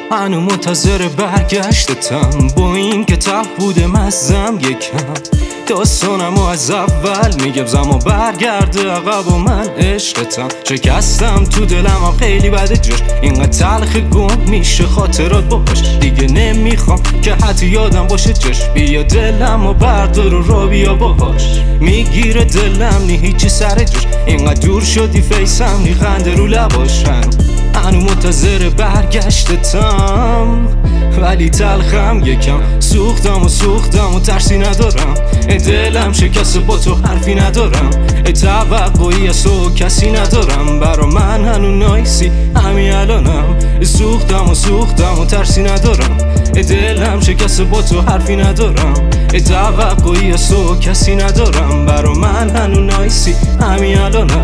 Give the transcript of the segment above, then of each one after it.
هنو منتظر برگشتتم، با این که تلخ بوده مزم یکم. داستانمو از اول میگم زما برگرده عقب و من عشقتم. شکستم تو دلم خیلی بده جاش، اینقدر تلخ گم میشه خاطرات باش. دیگه نمیخوام که حتی یادم باشه جاش، بیا دلم و بردار و رو بیا باهاش. میگیره دلم نی هیچی سر جاش، اینقدر دور شدی فیسم نی خنده رو لباش. هنو منتظر برگشتتم ولی تلخم یکم. سوختم و ترسی ندارم، دلم شکست با تو حرفی ندارم. توقعی از تو کسی ندارم، برا من هنو نایسی همین الانم. سوختم و ترسی ندارم، دلم شکست با تو حرفی ندارم. توقعی از تو کسی ندارم، برا من هنو نایسی همین الانم.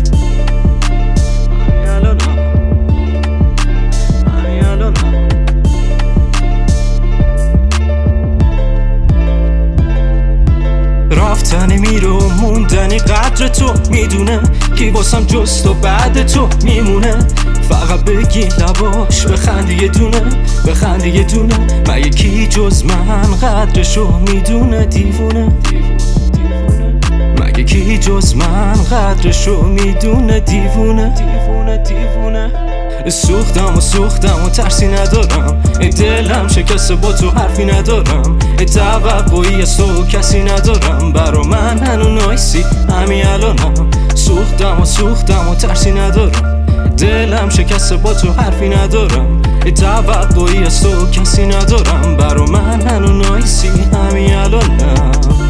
رفتن میره و موندنی قدر تو میدونه، کی واسم جز تو بعد تو میمونه. فقط بگی لباش بخندی یه دونه، مگه کی جز من قدرشو میدونه؟ دیوونه مگه کی جز من قدرشو میدونه؟ دیوونه. سوختم و ترسی ندارم، دلم شکست با تو حرفی ندارم. توقعی از تو کسی ندارم، برا من هنو نایسی همین الانم. سوختم و ترسی ندارم، دلم شکست با تو حرفی ندارم. توقعی از تو کسی ندارم، برا من هنو نایسی همین الانم.